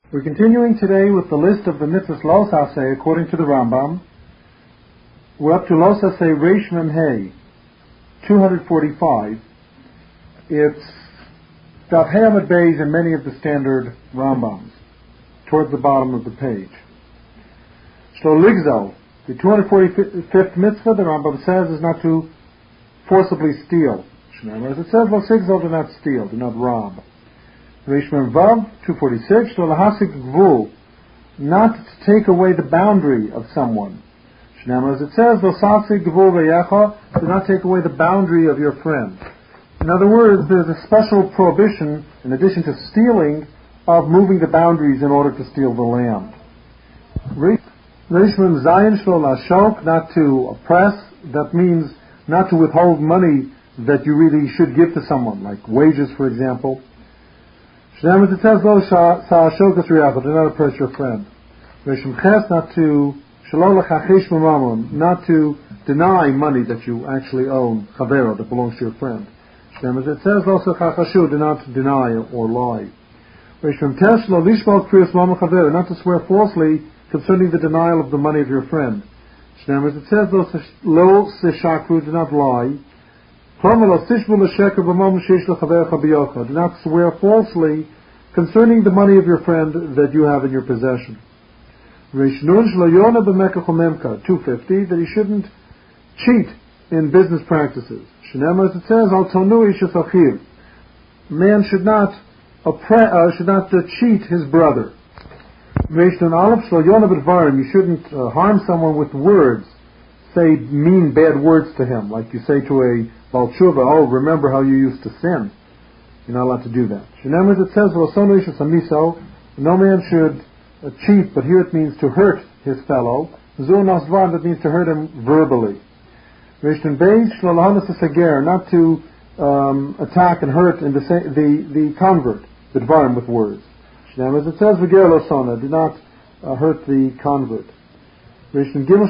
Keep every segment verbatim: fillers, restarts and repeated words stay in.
We're continuing today with the list of the mitzvahs Los Aseh according to the Rambam. We're up to Los Aseh Reish Mem Hey, two forty-five. It's Daf Hey Amud Beis in many of the standard Rambams, towards the bottom of the page. Shlo Ligzo, the two hundred forty-fifth mitzvah, the Rambam says, is not to forcibly steal. As it says, Lo Sigzo, do not steal, do not rob. Reish Mem Vav, two forty-six, Shlo Lahasik Gvul, not to take away the boundary of someone. As it says, Lo Sasik Gvul Ve'yecha, do not take away the boundary of your friend. In other words, there's a special prohibition, in addition to stealing, of moving the boundaries in order to steal the land. Reish Mem Zayin Shlo Lashok, not to oppress, that means not to withhold money that you really should give to someone, like wages, for example. As it says, Lo Sa'ashokas Riyacha, do not oppress your friend. Reish Mem Ches, not to Shelo Lechachish Mamamon, not to deny money that you actually own, Chavero, that belongs to your friend. As it says, Lo Sechachashu, do not deny or lie. Reish Mem Tes, Lo Lishmal Kriyas Mamam Chavero, not to swear falsely concerning the denial of the money of your friend. As it says, Lo Seshakru, do not lie. Do not swear falsely concerning the money of your friend that you have in your possession. two fifty, that he shouldn't cheat in business practices. As it says, man should not oppre- uh, should not uh, cheat his brother. You shouldn't uh, harm someone with words, say mean bad words to him, like you say to a Baal Tshuva, oh, remember how you used to sin. You're not allowed to do that. As it says, no man should uh, cheat, but here it means to hurt his fellow. That means to hurt him verbally. Not to um, attack and hurt in the, the, the convert, the dvarim, with words. As it says, do not uh, hurt the convert. There's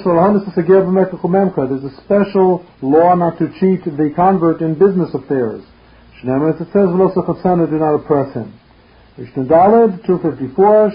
a special law not to cheat the convert in business affairs. As it says, do not oppress him. two fifty-four,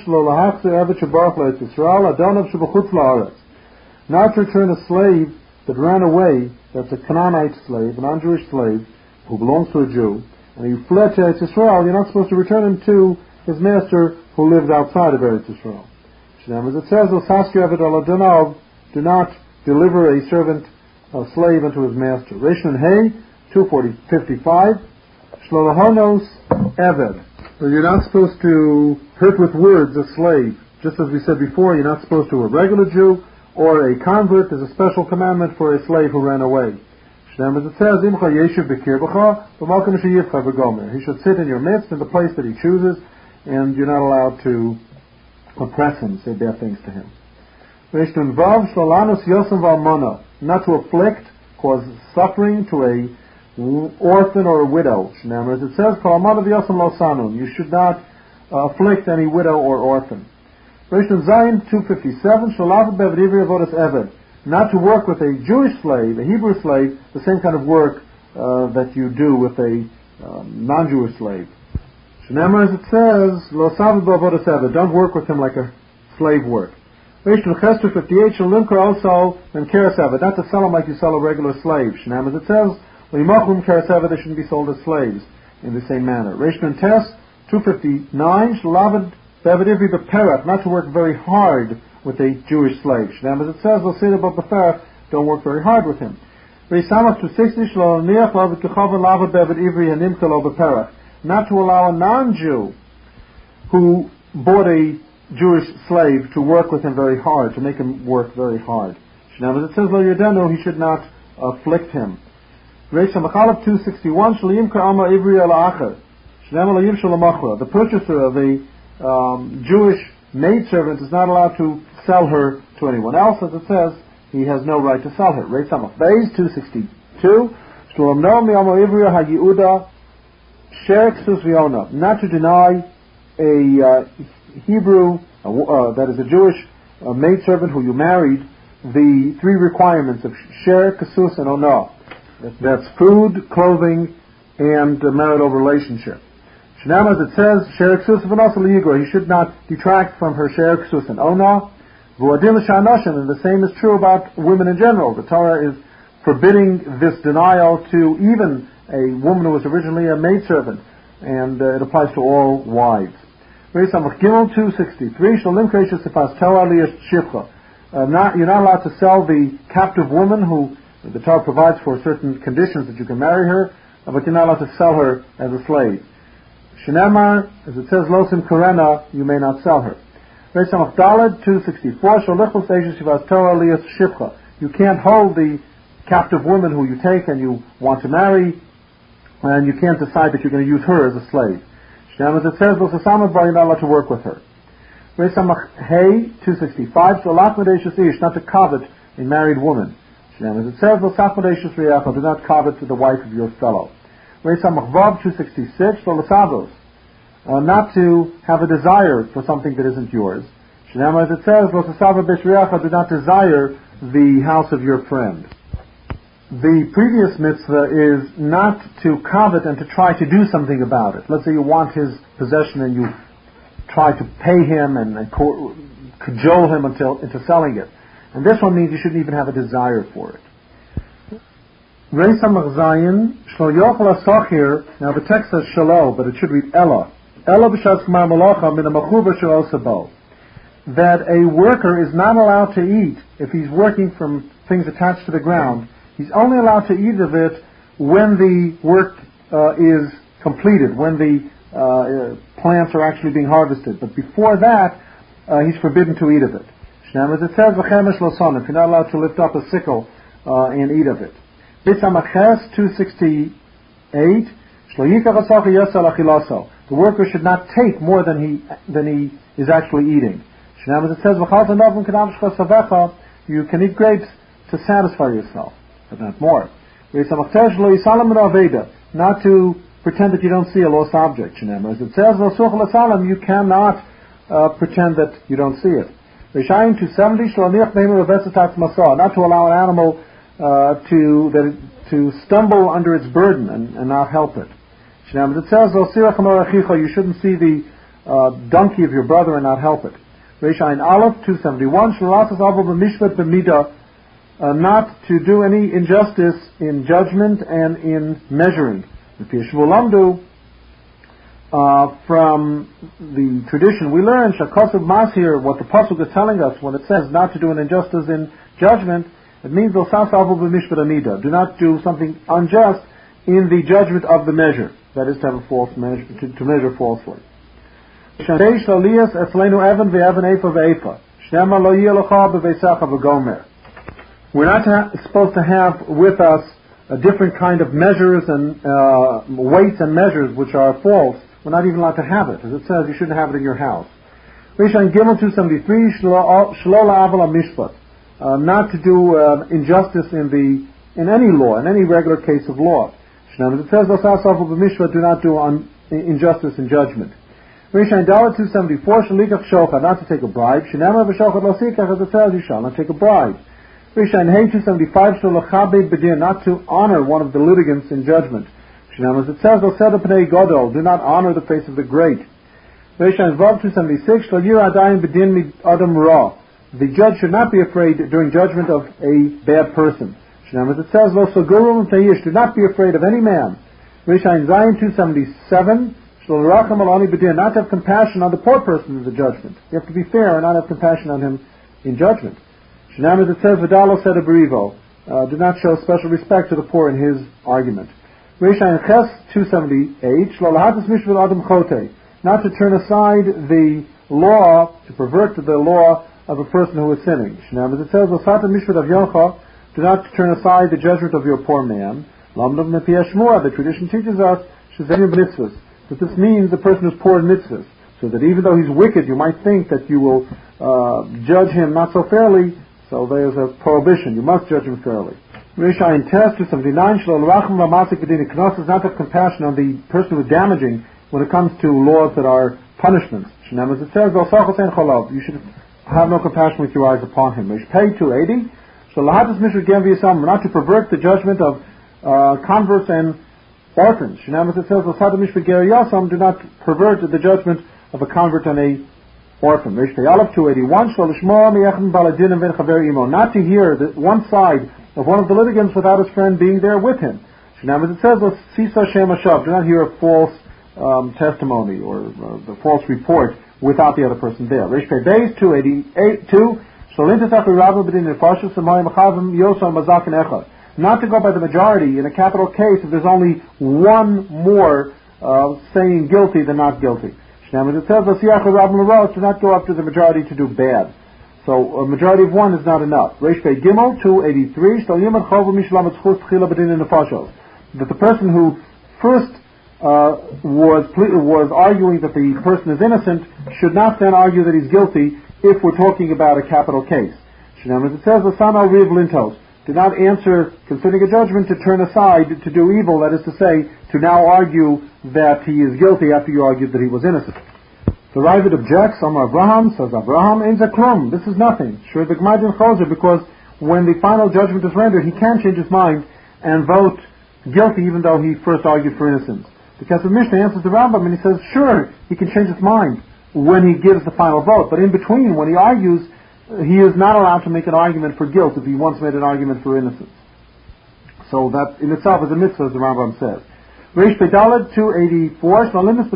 not to return a slave that ran away, that's a Canaanite slave, a non-Jewish slave, who belongs to a Jew, and he fled to Eretz Yisrael, you're not supposed to return him to his master who lives outside of Eretz Yisrael. As it says, do not deliver a servant, a slave, unto his master. Reish Mem Hey, two fifty-five, Shlolahonos Eved. So you're not supposed to hurt with words a slave. Just as we said before, you're not supposed to a regular Jew or a convert. There's a special commandment for a slave who ran away. As it says, he should sit in your midst in the place that he chooses, and you're not allowed to oppress him, say bad things to him. Not to afflict, cause suffering to a orphan or a widow. As it says, you should not uh, afflict any widow or orphan. two fifty-seven, not to work with a Jewish slave, a Hebrew slave, the same kind of work uh, that you do with a um, non-Jewish slave. As it says, don't work with him like a slave work. two fifty-eight, also not to sell him like you sell a regular slave. As it says, they shouldn't be sold as slaves in the same manner. two fifty-nine, not to work very hard with a Jewish slave. As it says, don't work very hard with him. two sixty, not to allow a non-Jew who bought a Jewish slave to work with him very hard, to make him work very hard. Now, as it says, Lo Yodenu, he should not afflict him. two sixty-one, the purchaser of a um, Jewish maidservant is not allowed to sell her to anyone else. As it says, he has no right to sell her. two sixty-two, not to deny a uh, Hebrew, uh, uh, that is a Jewish uh, maidservant who you married, the three requirements of Sher, Kasus, and Ona. That's food, clothing, and uh, marital relationship. Shnam, as it says, Sher Ksus v'Nosa L'Yigro, he should not detract from her Sher Ksus and Ona. V'Adin L'Shanashim, and the same is true about women in general. The Torah is forbidding this denial to even a woman who was originally a maidservant, and uh, it applies to all wives. Reis Samach Gimel two sixty-three, Shalim Kreisha Sifas Torah Liyas Shifcha. Not, you're not allowed to sell the captive woman who the Torah provides for certain conditions that you can marry her, but you're not allowed to sell her as a slave. Shenamar, as it says, Losim Karena, you may not sell her. Reis Samach Daled two sixty-four, Shalichus Eishes Sifas Torah Liyas Shifcha. You can't hold the captive woman who you take and you want to marry, and you can't decide that you're going to use her as a slave. Shnam, as it says, you're not allowed to work with her. Reis Samach Hey two sixty-five, not to covet a married woman. Shnam, as it says, do not covet the wife of your fellow. Reis Samach Vav two sixty-six, uh, not to have a desire for something that isn't yours. Shnam, as it says, do not desire the house of your friend. The previous mitzvah is not to covet and to try to do something about it. Let's say you want his possession and you try to pay him and, and co- cajole him until, into selling it. And this one means you shouldn't even have a desire for it. Reis Samach Zayin, Shlo Yochel HaSochir, now the text says Shalo, but it should read Ella. Ella b'shas Gmar Malacha min ha'machuba shel osabo. That a worker is not allowed to eat if he's working from things attached to the ground. He's only allowed to eat of it when the work uh, is completed, when the uh, plants are actually being harvested. But before that, uh, he's forbidden to eat of it. Shnam, as it says, v'chemesh lo sonif, you're not allowed to lift up a sickle uh, and eat of it. Beit Hamaches two sixty-eight, shlo yikach hasochi yosel achiloso. The worker should not take more than he than he is actually eating. Shnam, as it says, v'chal tanavim k'nam shcha savecha, you can eat grapes to satisfy yourself, but not more. Not to pretend that you don't see a lost object. As it says, you cannot uh, pretend that you don't see it. two seventy, not to allow an animal uh, to that it, to stumble under its burden and, and not help it. As it says, you shouldn't see the uh, donkey of your brother and not help it. Aleph two seventy-one, Uh, not to do any injustice in judgment and in measuring. Uh, from the tradition we learn, Shakosub Masir, what the Pasuk is telling us when it says not to do an injustice in judgment, it means do not do something unjust in the judgment of the measure, that is to have a false measure, to, to measure falsely. We're not to, supposed to have with us a different kind of measures and uh, weights and measures which are false. We're not even allowed to have it. As it says, you shouldn't have it in your house. Rishan Gimel two seventy-three, uh, not to do uh, injustice in the in any law, in any regular case of law. As it says, do not do un, injustice in judgment. Rishan Dalet two seventy-four, not to take a bribe. As it says, you shall not take a bribe. Rishan Hey two seventy-five, not to honor one of the litigants in judgment. As it says, do not honor the face of the great. Rishan Vav two seventy-six, the judge should not be afraid during judgment of a bad person. As it says, do not be afraid of any man. Rishan Zayin two seventy-seven, not to have compassion on the poor person in the judgment. You have to be fair and not have compassion on him in judgment. Shnam, as it says, Vidalo said a berivo, uh, do not show special respect to the poor in his argument. Rishayin Ches two seventy-eight, not to turn aside the law, to pervert the law of a person who is sinning. Shnam, as it says, do not turn aside the judgment of your poor man. The tradition teaches us that this means the person is poor in mitzvahs, so that even though he's wicked, you might think that you will uh, judge him not so fairly. So there's a prohibition. You must judge him fairly. Rishayin Tes two seventy-nine, is not to have compassion on the person who is damaging when it comes to laws that are punishments. As it says, you should have no compassion with your eyes upon him. Pay two eighty, not to pervert the judgment of uh, converts and orphans. Shinamas it says, do not pervert the judgment of a convert and a orphan. Rish Pei Aleph two eighty-one, not to hear the one side of one of the litigants without his friend being there with him. Shinamas it says, do not hear a false um, testimony or uh, the false report without the other person there. Rish Pei Beis two eighty-eight, two, not to go by the majority in a capital case if there's only one more uh, saying guilty than not guilty. It says, do not go up to the majority to do bad. So a majority of one is not enough. Reish Pei Gimel two eighty-three, that the person who first uh, was was arguing that the person is innocent should not then argue that he's guilty if we're talking about a capital case. It says, do not answer concerning a judgment to turn aside to do evil, that is to say, to now argue that he is guilty after you argued that he was innocent. The Ravid objects, Amar Abraham, says Abraham, Ein Zaklum, this is nothing. Sure, the Gmadin Choser, because when the final judgment is rendered, he can change his mind and vote guilty even though he first argued for innocence. Because the Mishnah answers the Rambam and he says, sure, he can change his mind when he gives the final vote, but in between, when he argues, he is not allowed to make an argument for guilt if he once made an argument for innocence. So that in itself is a mitzvah, as the Rambam says. Reish Pedalad two eighty-four,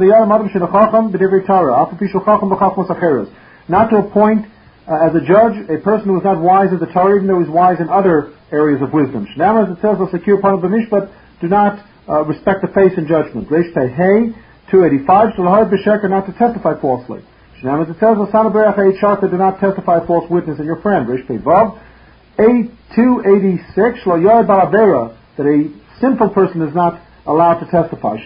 not to appoint uh, as a judge a person who is not wise in the Torah, even though he is wise in other areas of wisdom. Shnamar, as it says, secure part of the mishpat, do not uh, respect the face in judgment. Reish Pehei two eighty-five, not to testify falsely. As it says, do not testify false witness in your friend. Rish Pei Vav two eighty-six, that a sinful person is not allowed to testify.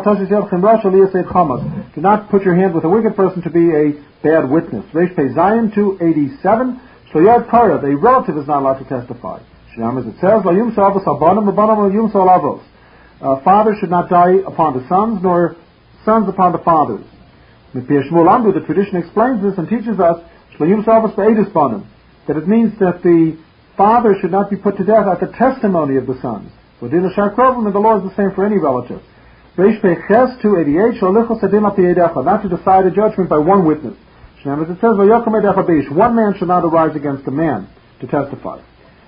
Do not put your hand with a wicked person to be a bad witness. Rish Pei Zion two eighty-seven, a relative is not allowed to testify. As it says, uh, fathers should not die upon the sons, nor sons upon the fathers. The tradition explains this and teaches us that it means that the father should not be put to death at the testimony of the sons. So and the law is the same for any relative. two eighty-eight, not to decide a judgment by one witness. As it says, one man should not arise against a man to testify.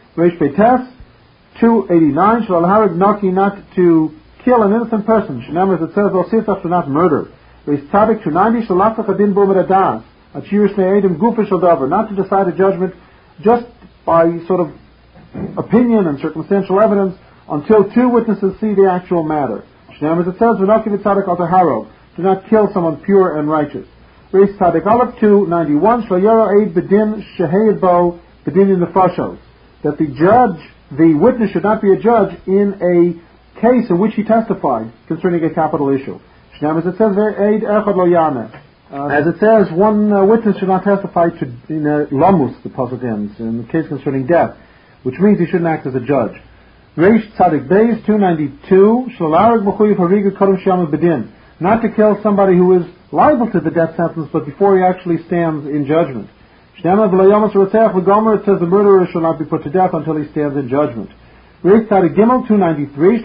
two eighty-nine, not to kill an innocent person. As it says, to not murder. Not to decide a judgment just by sort of opinion and circumstantial evidence until two witnesses see the actual matter. As it says, do not kill someone pure and righteous. two ninety-one, that the judge, the witness should not be a judge in a case in which he testified concerning a capital issue. As it says, uh, as it says, one uh, witness should not testify to in a lamus, the pasuk ends, in the case concerning death, which means he shouldn't act as a judge. Reish Tzadik Beis two ninety-two, not to kill somebody who is liable to the death sentence, but before he actually stands in judgment. It says the murderer shall not be put to death until he stands in judgment. Reish Tzadik Gimel two ninety-three,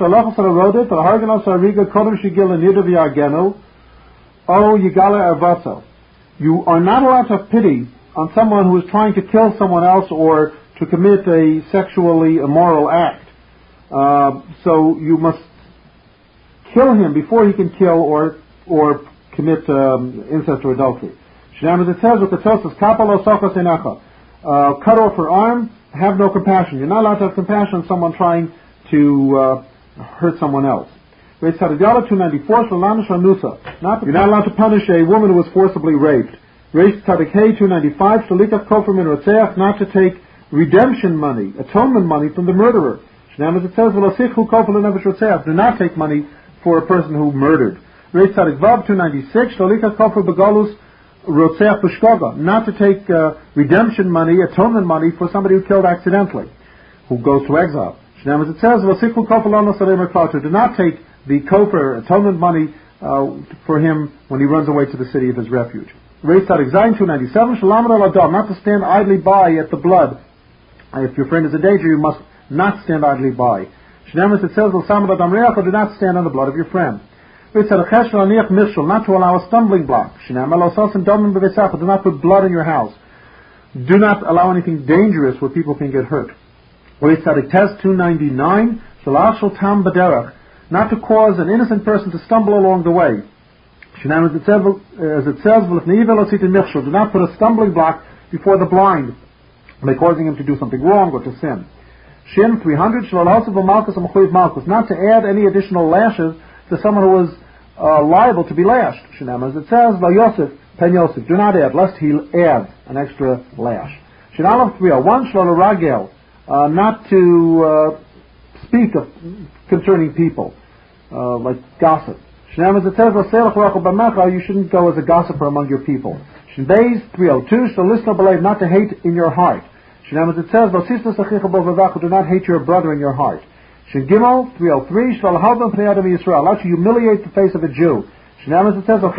O Yigala Arvaso. You are not allowed to have pity on someone who is trying to kill someone else or to commit a sexually immoral act. Uh, so you must kill him before he can kill or or commit um, incest or adultery. As it says with the Tosas, Kapalo Sochas Enacha, cut off her arm, have no compassion. You're not allowed to have compassion on someone trying to uh, hurt someone else. two ninety-four, not, you're not allowed to punish a woman who was forcibly raped. two ninety-five, not to take redemption money, atonement money from the murderer. As it says, do not take money for a person who murdered. two ninety-six, not to take uh, redemption money, atonement money for somebody who killed accidentally, who goes to exile. As it says, do not take the kofar, atonement money, uh, for him when he runs away to the city of his refuge. two ninety-seven, not to stand idly by at the blood. If your friend is in danger, you must not stand idly by. Shnemas, it says, do not stand on the blood of your friend. It said, not to allow a stumbling block. Do not put blood in your house. Do not allow anything dangerous where people can get hurt. Test two ninety-nine, not to cause an innocent person to stumble along the way. As it says, do not put a stumbling block before the blind by causing him to do something wrong or to sin. Shin three hundred, not to add any additional lashes to someone who is uh, liable to be lashed. As it says, Yosef, Pen Yosef, do not add, lest he adds an extra lash. Shin Aleph three oh one, Ragel, uh, not to uh, speak of concerning people, uh, like gossip. As it says, you shouldn't go as a gossiper among your people. Shin Beis three oh two, not to hate in your heart. As it says, do not hate your brother in your heart. Shin Gimel three oh three, not to humiliate the face of a Jew. As it says,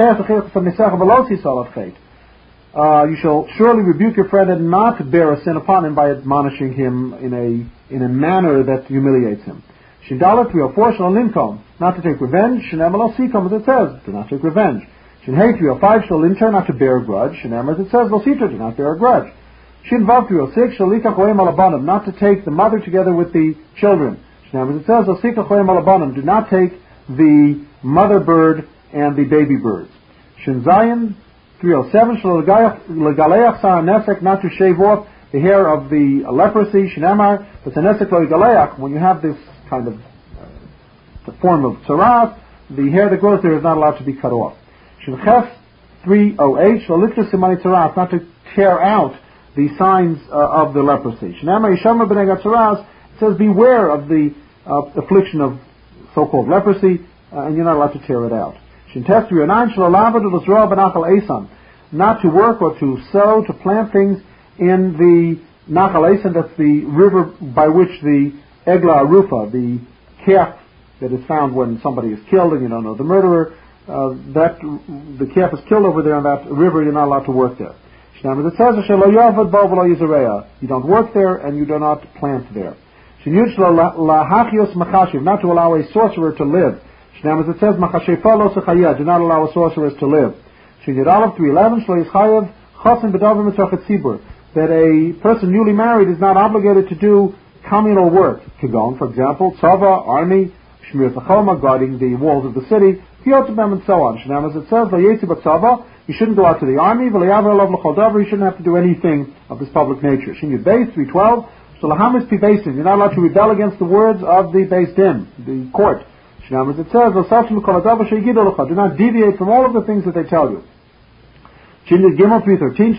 uh, you shall surely rebuke your friend and not bear a sin upon him by admonishing him in a in a manner that humiliates him. Shin Dalet three oh four, not to take revenge. Shin Emel Sikom, as it says, do not take revenge. Shin Hey three oh five, not to bear a grudge. Shin Emel, as it says, do not bear a grudge. Shin Vav three oh six, not to take the mother together with the children. Shin Emel, as it says, do not take the mother bird and the baby birds. Shin Zayin three oh seven, not to shave off the hair of the leprosy. Shin Emar, when you have this kind of uh, the form of tzaras, the hair that grows there is not allowed to be cut off. Shin Ches three oh eight, not to tear out the signs uh, of the leprosy. Shin Emar Yishama b'nei tzaras, it says beware of the uh, affliction of so-called leprosy, uh, and you're not allowed to tear it out. Not to work or to sow, to plant things in the Nachal Esan, that's the river by which the Egla Arufa, the calf that is found when somebody is killed and you don't know the murderer, uh, that the calf is killed over there in that river, you're not allowed to work there. It says, you don't work there and you do not plant there. Not to allow a sorcerer to live. Now, as it says, do not allow a sorceress to live. three eleven, that a person newly married is not obligated to do communal work. Kigon, for example, tzava, army, shmir tzachoma, guarding the walls of the city, and so on. Now, as it says, you shouldn't go out to the army, you shouldn't have to do anything of this public nature. three twelve, you're not allowed to rebel against the words of the Beis Din, the court. As it says, do not deviate from all of the things that they tell you. three thirteen,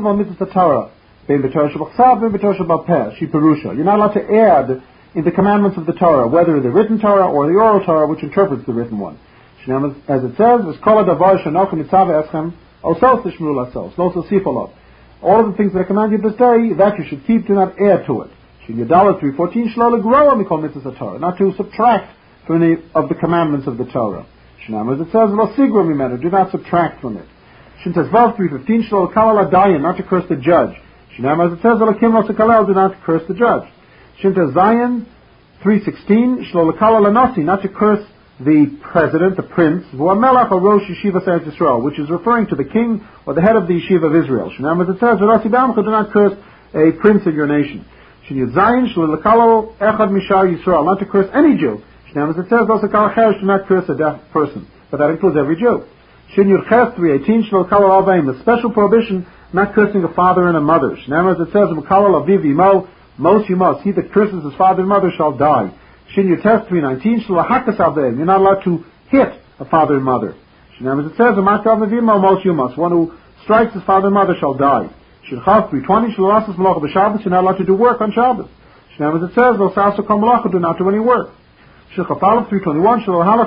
you're not allowed to add in the commandments of the Torah, whether the written Torah or the oral Torah, which interprets the written one. As it says, all of the things that I command you this day, that you should keep, do not add to it. three fourteen, not to subtract from any of the commandments of the Torah. As it says, do not subtract from it. Shin says, three fifteen, not to curse the judge. As it says, do not curse the judge. Shin says, Zion three sixteen, not to curse the president, the prince, which is referring to the king or the head of the yeshiva of Israel. As it says, do not curse a prince of your nation. Not to curse any Jew. As it says, do not curse a deaf person, but that includes every Jew. three eighteen, a special prohibition not cursing a father and a mother. As it says, most you must, he that curses his father and mother shall die. three nineteen, you're not allowed to hit a father and mother. As it says, most you must, one who strikes his father and mother shall die. three twenty, you're not allowed to do work on Shabbos. As it says, do not do any work. three twenty-one,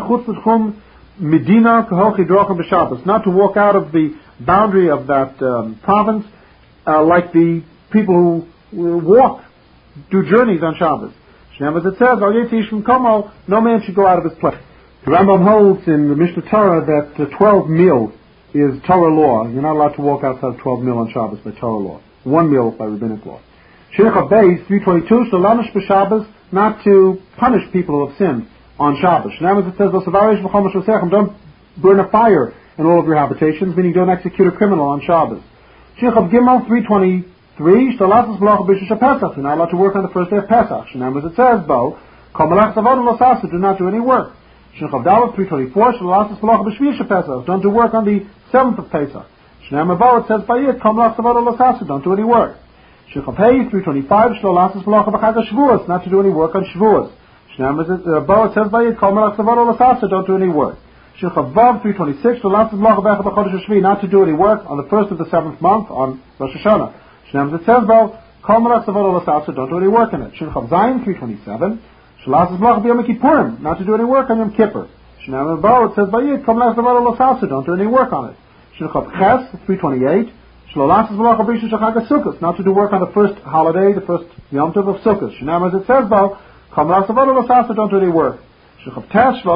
not to walk out of the boundary of that um, province uh, like the people who walk, do journeys on Shabbos. As it says, no man should go out of his place. The Rambam holds in the Mishnah Torah that uh, twelve mil is Torah law. You're not allowed to walk outside of twelve mil on Shabbos by Torah law. One mil by rabbinic law. Shircha Beis three twenty-two, Shalanish b'Shabbos not to punish people who have sinned on Shabbos. Shnemas, it says, don't burn a fire in all of your habitations, meaning don't execute a criminal on Shabbos. Shinchav Gimel three twenty-three, Shtalasas B'lach B'Shisha Pesach. You're not allowed to work on the first day of Pesach. Shnemas, it says, Bo, Kol Melech Savod Lo Sasa, do not do any work. Shinchav Dalet three twenty-four, Shtalasas B'lach B'Shvisha Pesach. Don't do work on the seventh of Pesach. Shnemas Bo, it says, Bayit, Kol Melech Savod Lo Sasa, don't do any work. Shinchav Hey three twenty-five, Shtalasas B'lach B'Chag HaShavuos, not to do any work on Shavuos. Shnemas, uh, Bo, it says, Bayit, Kol Melech Savod Lo Sasa, don't do any work. Shinchav Vav three twenty-six, not to do any work on the first of the seventh month on Rosh Hashanah. Shnemas, it says, Bo, Kol Melech Savod Lo Sasa, don't do any work in it. Shinchav Zayin three twenty-seven, Shalasas Blach B'Yom Kippurim, not to do any work on Yom Kippur. Shnemas Bo, it says, Bayit, Kol Melech Savod Lo Sasa, don't do any work on it. Shinchav Ches three twenty-eight, Shalasas Blach B'Rishon Shachag HaSukkos, not to do work on the first holiday, the first Yom Tov of Sukkot. Shnemas, it says, Bo, Kol Melech Savod Lo Sasa, don't do any work. Not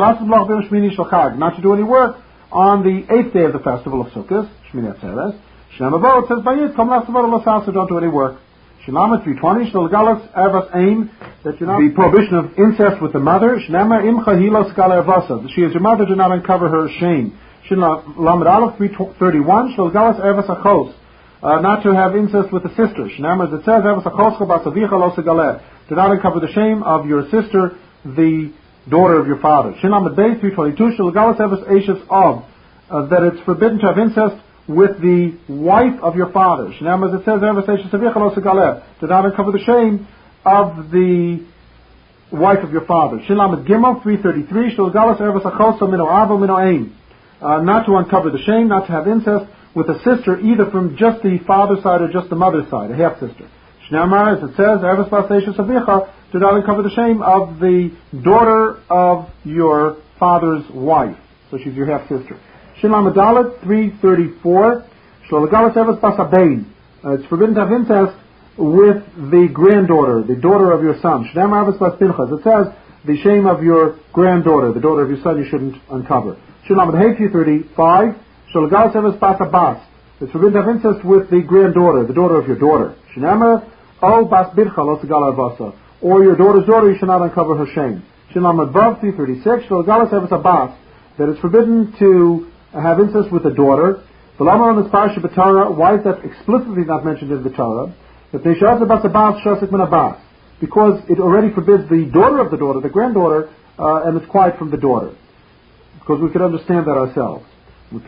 to do any work on the eighth day of the festival of Sukkot, Shmini Atzeres. Shnei Mavot says, Bayit, Kom Lasavot Lasasa, don't do any work. Shinama three twenty, Shnolgalas Ervas Aim, that you're not, the prohibition of incest with the mother, Shnema Imcha Hilos Gala Ervasa, she is your mother, do not uncover her shame. Shinlamed Aleph three thirty-one, Shnolgalas Ervas Achos, not to have incest with the sister. Shnema, as it says, Ervas Achos Chabasavicha Losagaleh, do not uncover the shame of your sister, the daughter of your father. Shinam Bay three twenty-two, Shilgalas Evas Ashes of, uh, that it's forbidden to have incest with the wife of your father. Shinam, as it says, Evas Ashes of Yechalosagaleh, to not uncover the shame of the wife of your father. Shinam Gimel three thirty-three, Shilgalas Evas Achosa Mino Avo Mino Aim, not to uncover the shame, not to have incest with a sister either from just the father's side or just the mother's side, a half sister. Shnamar, as it says, Evas Bas Ashes of Yecha, to not uncover the shame of the daughter of your father's wife. So she's your half-sister. Shinlam Adalet three thirty-four, Shlolagalas Evas Basabain. It's forbidden to have incest with the granddaughter, the daughter of your son. Shnam Evas Bas Pinchas. It says, the shame of your granddaughter, the daughter of your son, you shouldn't uncover. Shinlam Adhei three thirty-five, Shlolagalas Evas Basabas. It's forbidden to have incest with the granddaughter, the daughter of your daughter. Shinam O Bas Bircha Losagala Vasa. Or your daughter's daughter, you should not uncover her shame. Shinam Advav three thirty-six, Shalgalas Evas Abbas, that it's forbidden to have incest with a daughter. The Lama on this Parsha B'Torah, why is that explicitly not mentioned in the Torah? That they Shas Abbas Abbas, Shasik Min Abbas, because it already forbids the daughter of the daughter, the granddaughter, uh, and it's quiet from the daughter. Because we could understand that ourselves. We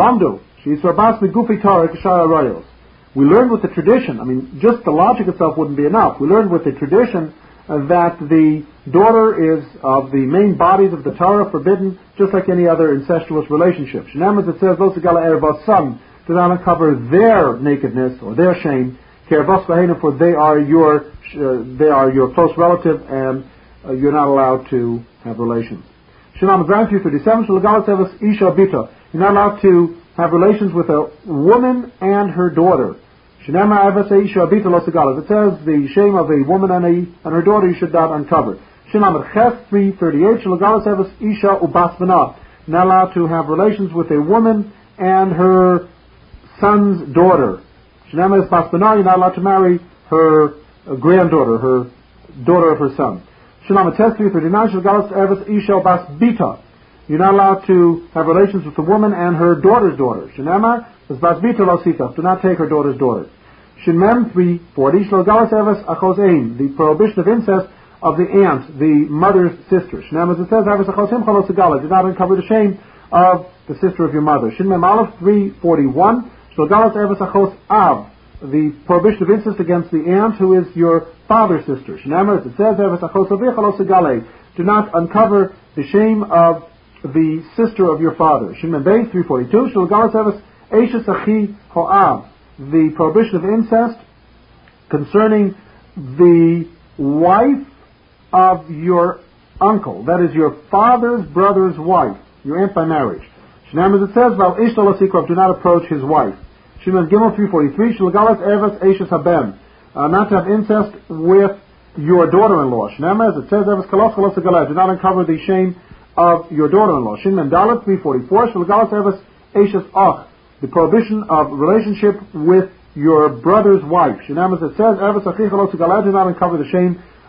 learned with the tradition, I mean, just the logic itself wouldn't be enough. We learned with the tradition uh, that the daughter is of the main bodies of the Torah forbidden, just like any other incestuous relationship. Shinam, as it says, Lo Segala Ervas Son, do not uncover their nakedness or their shame, Kervas Vahena, for they are your uh, they are your close relative, and uh, you're not allowed to have relations. Shinam Grand three thirty-seven, Shalagalas Evas Isha Bita, you're not allowed to have relations with a woman and her daughter. It says the shame of a woman and, a, and her daughter you should not uncover. three thirty-eight, you're not allowed to have relations with a woman and her son's daughter. You're not allowed to marry her granddaughter, her daughter of her son. three thirty-nine, you're not allowed to have relations with the woman and her daughter's daughter. Shinamar is basbita losita. Do not take her daughter's daughter. Shinmem three forty. Shlogalas evas achos ein. The prohibition of incest of the aunt, the mother's sister. Shinamar, as it says, evas achos him chalosagala. Do not uncover the shame of the sister of your mother. Shinmem aleph three forty-one. Shlogalas evas achos av. The prohibition of incest against the aunt who is your father's sister. Shinamar, as it says, evas achos avicha losagale. Do not uncover the shame of the sister of your father. Shimon Bey three forty-two. Shulgalas Evas Eishes Achi Ho'av. The prohibition of incest concerning the wife of your uncle, that is your father's brother's wife, your aunt by marriage. Shinam, as it says, Val Ishtal Asikrov, do not approach his wife. Shimon Gimel three forty-three. Shulgalas Evas Eishes Haben. Not to have incest with your daughter-in-law. Shinam, as it says, Evas Kalos Kalos Galah. Do not uncover the shame of your daughter-in-law. Shin Mendalet three forty-four, Shalgalas Evas Ashes Ach, the prohibition of relationship with your brother's wife. Shinam, as it says, Evas Achicha Lo Segala, do not uncover the shame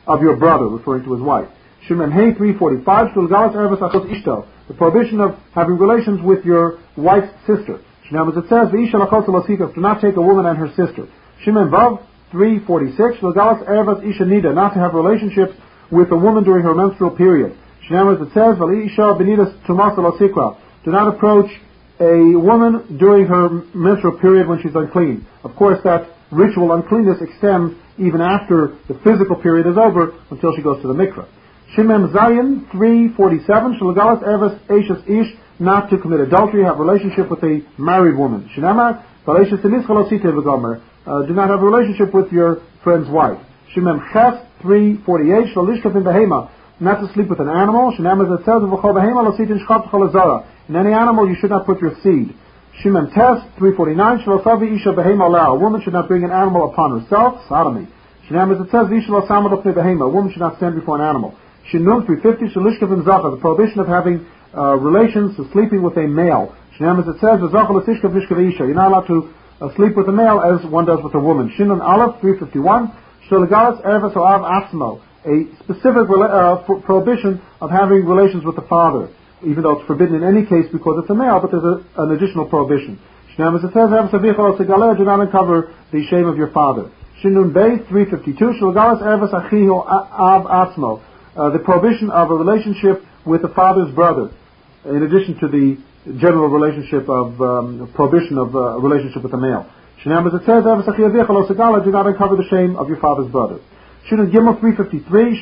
of your brother, referring to his wife. Shin Mem Hey three forty-five, Shul Galas Ervas Achos Ishto, the prohibition of having relations with your wife's sister. Now, as it says, V'isha Lachos Lasika, do not take a woman and her sister. Shin Mem Vav three forty-six, Shul Galas Ervas Isha Nida, not to have relationships with a woman during her menstrual period. Now, as it says, V'isha Benidas Tumas Lasikra, do not approach a woman during her menstrual period when she's unclean. Of course, that ritual uncleanness extends even after the physical period is over until she goes to the mikveh. Shin Mem Zayin three forty-seven, Shalagalas Ervas Eishes Ish, not to commit adultery, have a relationship with a married woman. Shinamar, Valeshes Tenischalosite V'gomer, do not have a relationship with your friend's wife. Shin Mem Ches three forty-eight, Shalishkaf in Behema, not to sleep with an animal. Shinamar, as it says, V'chol Behema Lositin Shchav Cholazara, in any animal you should not put your seed. Shin Mem Tes three forty-nine, Shalosavi Isha Behema Lao, a woman should not bring an animal upon herself, sodomy. Shinamar, as it says, Isha Losamad Opne Behema, a woman should not stand before an animal. Shin Nun three fifty, Shalishkaf in Zacha, the prohibition of having uh, relations, to sleeping with a male. Shinam, as it says, you're not allowed to uh, sleep with a male as one does with a woman. Shin Nun Aleph three fifty-one, Shalagalas Ervas Oav Atzmo, a specific uh, pro- prohibition of having relations with the father, even though it's forbidden in any case because it's a male, but there's a, an additional prohibition. Shinam, as it says, do not uncover the shame of your father. Shin Nun Bey three fifty-two, Shalagalas Ervas Achiho Av Atzmo, uh, the prohibition of a relationship with the father's brother, in addition to the general relationship of um, prohibition of uh, a relationship with a male. Shinam, as it says, do not uncover the shame of your father's brother. Shinam Gimel three fifty-three,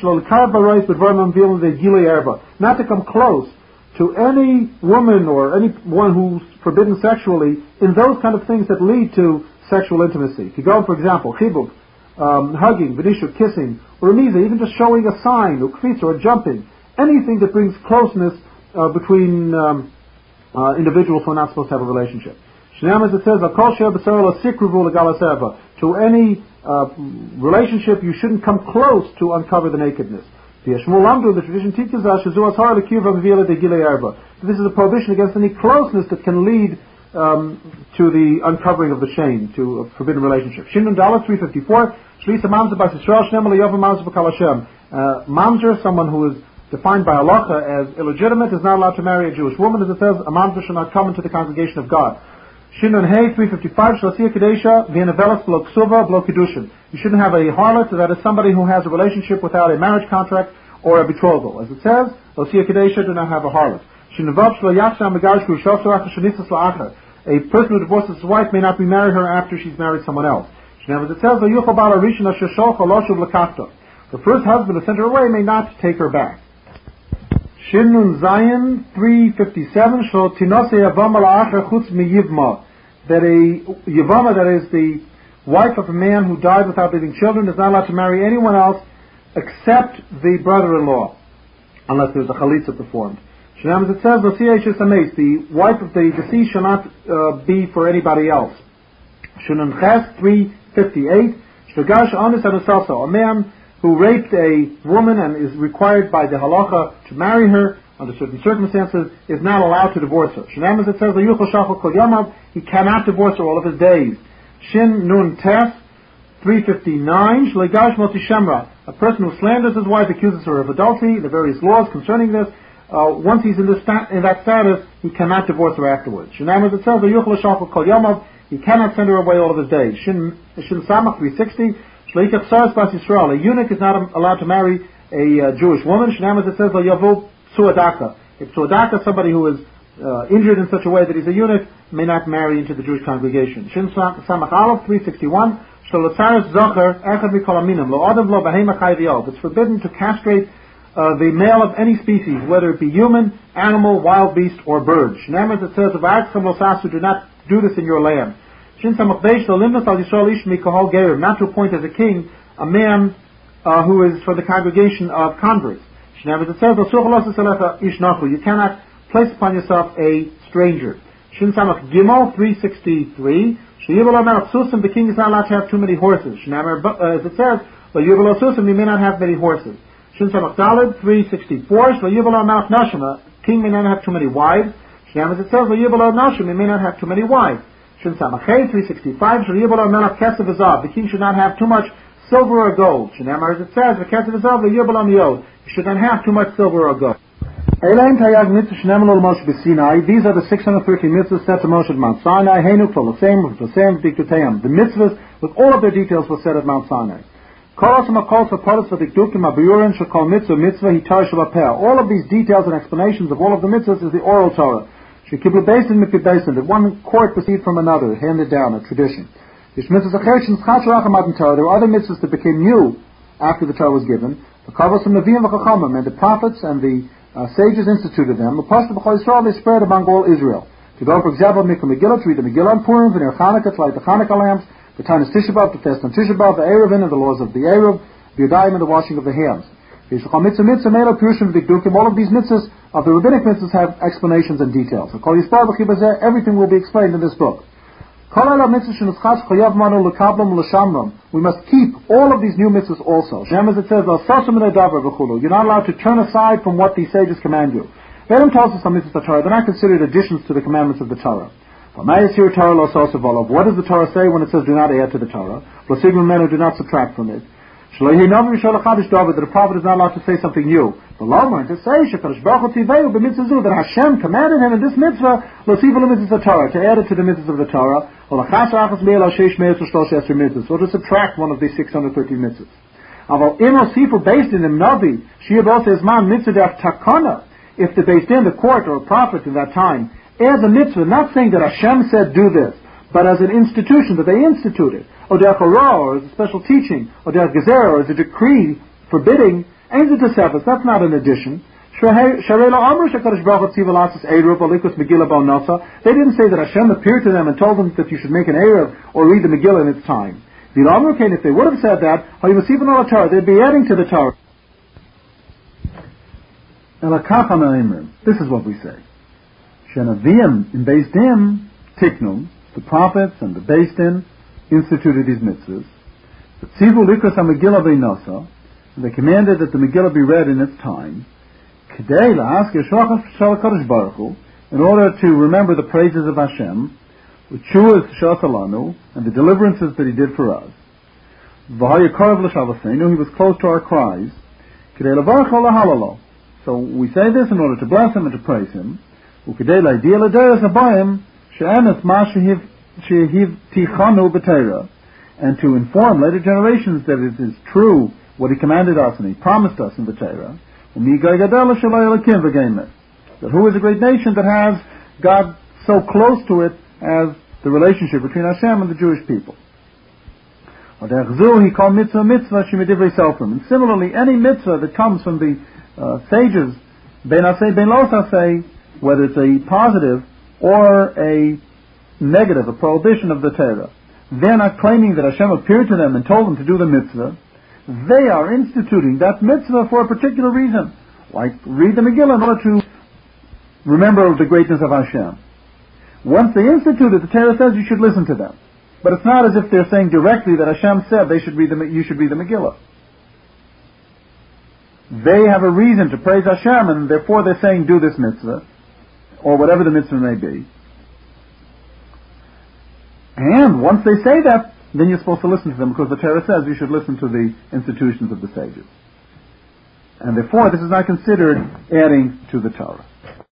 not to come close to any woman or anyone who's forbidden sexually in those kind of things that lead to sexual intimacy. To go, for example, chibuk, um, hugging, benishuk, kissing, or remiza, even just showing a sign, or kvitz, or jumping, anything that brings closeness uh, between um, uh, individuals who are not supposed to have a relationship. Shinam, as it says, to any uh, relationship you shouldn't come close to uncover the nakedness. The tradition teaches us this is a prohibition against any closeness that can lead um, to the uncovering of the shame, to a forbidden relationship. Shinun Dalet three fifty-four, uh, Mamzer, someone who is defined by halacha as illegitimate, is not allowed to marry a Jewish woman. As it says, a mamzer should not come into the congregation of God. Shinun Hey three fifty-five, Shalasia Kadesha, Vienavelas Blo Ksuva, Blo Kedushin. You shouldn't have a harlot, that is somebody who has a relationship without a marriage contract or a betrothal. As it says, Shalasia Kadesha, do not have a harlot. Shinun Vav Shlo Yachsham Megarish Kushof Sorach Shanitzas La'achar. A person who divorces his wife may not remarry her after she's married someone else. Shinun, as it says, Vayuchal Bala Rishon Asher Sholcha Lo Shuv L'Kafta. The first husband who sent her away may not take her back. Shin Nun Zayin three fifty-seven, Shlo Tinose Yavama La'achar Chutz Mi Yivma, that a Yavama, that is the wife of a man who died without leaving children, is not allowed to marry anyone else except the brother-in-law, unless there's a chalitza performed. Shinam, as it says, the wife of the deceased shall not uh, be for anybody else. Shunan Ches three fifty-eight, Shagash Anis Anusaso, a man who raped a woman and is required by the halacha to marry her under certain circumstances, is not allowed to divorce her. Shinam, as it says, he cannot divorce her all of his days. Shin Nun Tes three fifty-nine, Shlegash Moti Shemra, a person who slanders his wife, accuses her of adultery, the various laws concerning this. Uh, once he's in, this sta- in that status, he cannot divorce her afterwards. Shinam, as it says, he cannot send her away all of his days. Shin, Shin Samach three sixty, Shleikach Saras Bas Yisrael, a eunuch is not allowed to marry a uh, Jewish woman. Shinam, as it says, Yavu Suadaka. If Suadaka, somebody who is uh, injured in such a way that he's a eunuch, may not marry into the Jewish congregation. Shin Samach Aleph three sixty-one, Shalotzaris Zocher Echad Mikol Aminim, Lo Adam Lo Behema Chai V'Yov. It's forbidden to castrate Uh, the male of any species, whether it be human, animal, wild beast, or bird. Shinam, as it says, of Arksam Losasu, do not do this in your land. Shin Samach Beish, Limnas Al Yisrael Ish Mikahol Gerim, not to appoint as a king a man uh, who is from the congregation of converts. Shinam, as it says, you cannot place upon yourself a stranger. Shin Samach Gimel three sixty-three, the king is not allowed to have too many horses. Shinam, as it says, you may not have many horses. Shin Samach Daled three sixty-four, king may not have too many wives. Shinam, as it says, he may not have too many wives. Shin Samach three sixty-five, the king should not have too much silver or gold. Shenamar, as it says, you should not have too much silver or gold. These are the six hundred thirteen mitzvahs set to Moshe at Mount Sinai. The mitzvahs, with all of their details, were set at Mount Sinai. All of these details and explanations of all of the mitzvahs is the oral Torah. That one court proceed from another, handed down, a tradition. There were other mitzvahs that became new after the Torah was given. And the prophets and the uh, sages instituted them. They spread among all Israel. To go, for example, Mikra Megillah, to read the Megillah on Purim, V'ner Chanukah, to light the Chanukah lamps, the Tanis Tisha B'Av, to fast on Tisha B'Av, the Eruvin, and the laws of the Eruv, the Yodayim, and the washing of the hands. All of these mitzvahs of the rabbinic mitzvahs have explanations and details. Everything will be explained in this book. We must keep all of these new mitzvahs also. As it says, you're not allowed to turn aside from what these sages command you. They don't tell us some mitzvahs of the Torah. They're not considered additions to the commandments of the Torah. What does the Torah say when it says do not add to the Torah? Do not subtract from it. That a prophet is not allowed to say something new. The law to say that Hashem commanded him in this mitzvah to add it to the mitzvahs of the Torah, or to subtract one of these six hundred thirteen mitzvahs. If the Beis Din, the court or a prophet in that time, adds a mitzvah, not saying that Hashem said do this, but as an institution that they instituted, or derech hora, or as a special teaching, or derech gezerah, or as a decree forbidding, ain't it a sefer? That's not an addition. They didn't say that Hashem appeared to them and told them that you should make an eruv or read the Megillah in its time. If they would have said that, they'd be adding to the Torah. This is what we say. Shenavim in Beis Din tiknum, the prophets and the Beis Din instituted these mitzvahs. They commanded that the Megillah be read in its time, in order to remember the praises of Hashem, and the deliverances that He did for us. He was close to our cries. So we say this in order to bless Him and to praise Him. And to inform later generations that it is true what He commanded us and He promised us in the Torah. That who is a great nation that has God so close to it as the relationship between Hashem and the Jewish people. And similarly, any mitzvah that comes from the uh, sages, ben asay, ben los asay, whether it's a positive or a negative, a prohibition of the Torah, they're not claiming that Hashem appeared to them and told them to do the mitzvah. They are instituting that mitzvah for a particular reason, like read the Megillah in order to remember the greatness of Hashem. Once they institute it, the Torah says you should listen to them. But it's not as if they're saying directly that Hashem said they should read the, you should read the Megillah. They have a reason to praise Hashem, and therefore they're saying do this mitzvah, or whatever the mitzvah may be. And once they say that, then you're supposed to listen to them, because the Torah says you should listen to the institutions of the sages. And therefore, this is not considered adding to the Torah.